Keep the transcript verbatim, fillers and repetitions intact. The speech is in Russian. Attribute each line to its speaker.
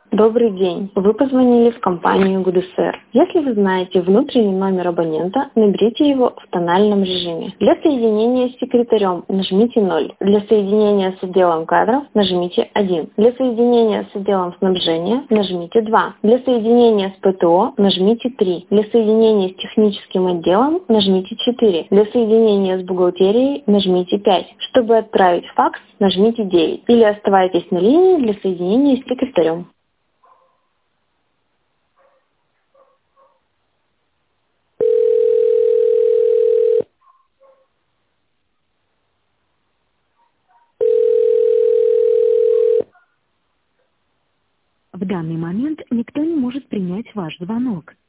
Speaker 1: Добрый день. Вы позвонили в компанию ГУДСР. Если вы знаете внутренний номер абонента, наберите его в тональном режиме. Для соединения с секретарем нажмите ноль. Для соединения с отделом кадров нажмите один. Для соединения с отделом снабжения нажмите два. Для соединения с ПТО нажмите три. Для соединения с техническим отделом нажмите четыре. Для соединения с бухгалтерией нажмите пять. Чтобы отправить факс, нажмите девять. Или оставайтесь на линии для соединения с секретарем.
Speaker 2: В данный момент никто не может принять ваш звонок.